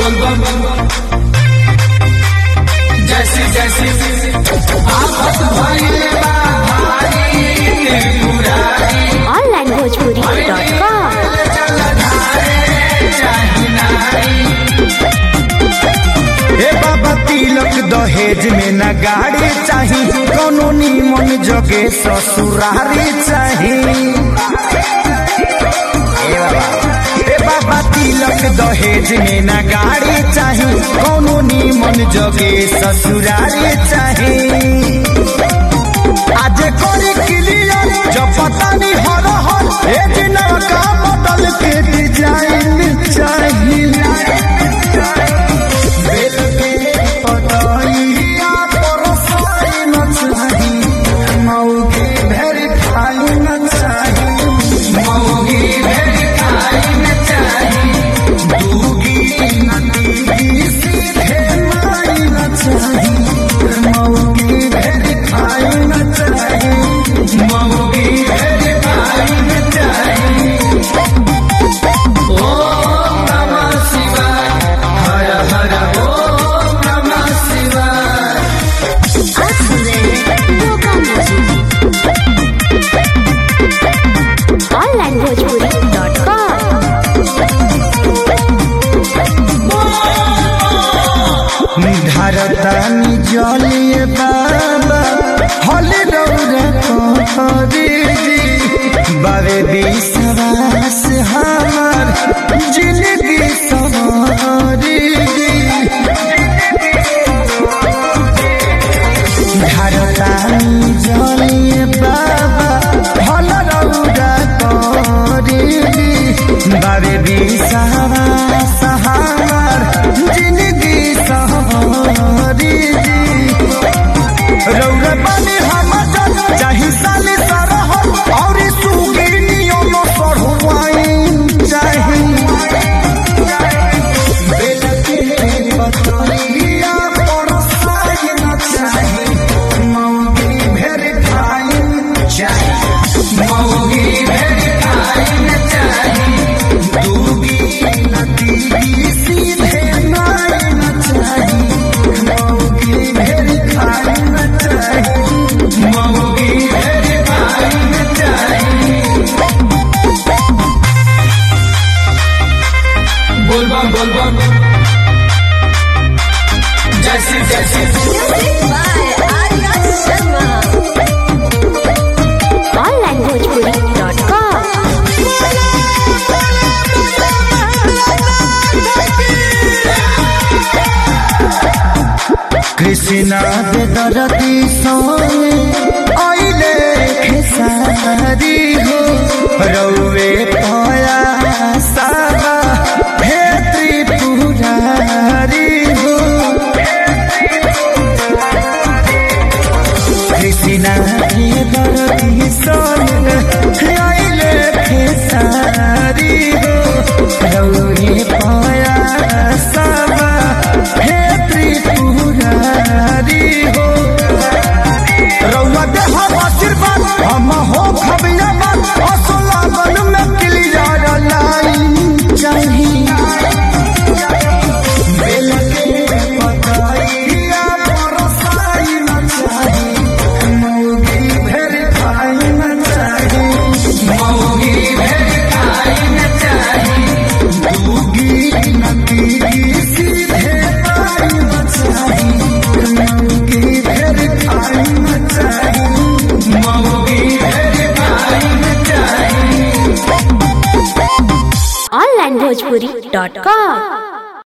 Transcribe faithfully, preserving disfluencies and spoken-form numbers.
बम जैसी जैसी आफत भइले बा भारी Tripurari online Bhojpuri dot com. हे बाबा तिलक दहेज में न गाड़ी चाही, कोनो निमन जगे ससुरारी चाही। हे बाबा तिलक दहेज में न गाड़ी चाही, कोनो निमन जगे ससुरारी चाही। आज कोरी क्लियर जब पता नहीं हो रहा ए दिन का बदल के डिजाइन चाहिए। धरतानी जलिए बाबा हले रौरा करीजी, बाबे विश्वास हमार जिंदगी सवारी। धरतानी जलिए बाबा हले रौरा करीजी, बाबे विश्वास हमार जिंदगी सवारी। रौरा पानी हम चाही साले सरह और सुगिनियों नो सरवाइन चाही। बेल के पतरिया परसाई न चाही, मौगी भेर खाई चाही। मौगी भेर खाई न चाही, दूगी नदी सीधे नाई न चाही। मौगी भेर खाई न चाही, मौगी भेर खाई न चाही। बोल बम बोल बम जैसी जैसी online Bhojpuri dot com. Krishna के दरदी सोने आइले खेसारी हो, रौवे पाया साबा हे त्रिपुरारी हो। कृष्णा के दरदी सोने आइले खेसारी हो, रौवे पाया साबा हे त्रिपुरारी हो। रौआ दे हम आशीर्वाद हम हो खबिया बात असला बन में क्लियर लाइन चाही। बेल के पतरिया परसाई न चाही, मौगी भेर खाई न चाही। मौगी भेर खाई न चाही, दूगी नदी सीधे नाई न चाही। मौगी भेर खाई न चाही, मौगी भेर खाई न चाही। Online Bhojpuri dot com.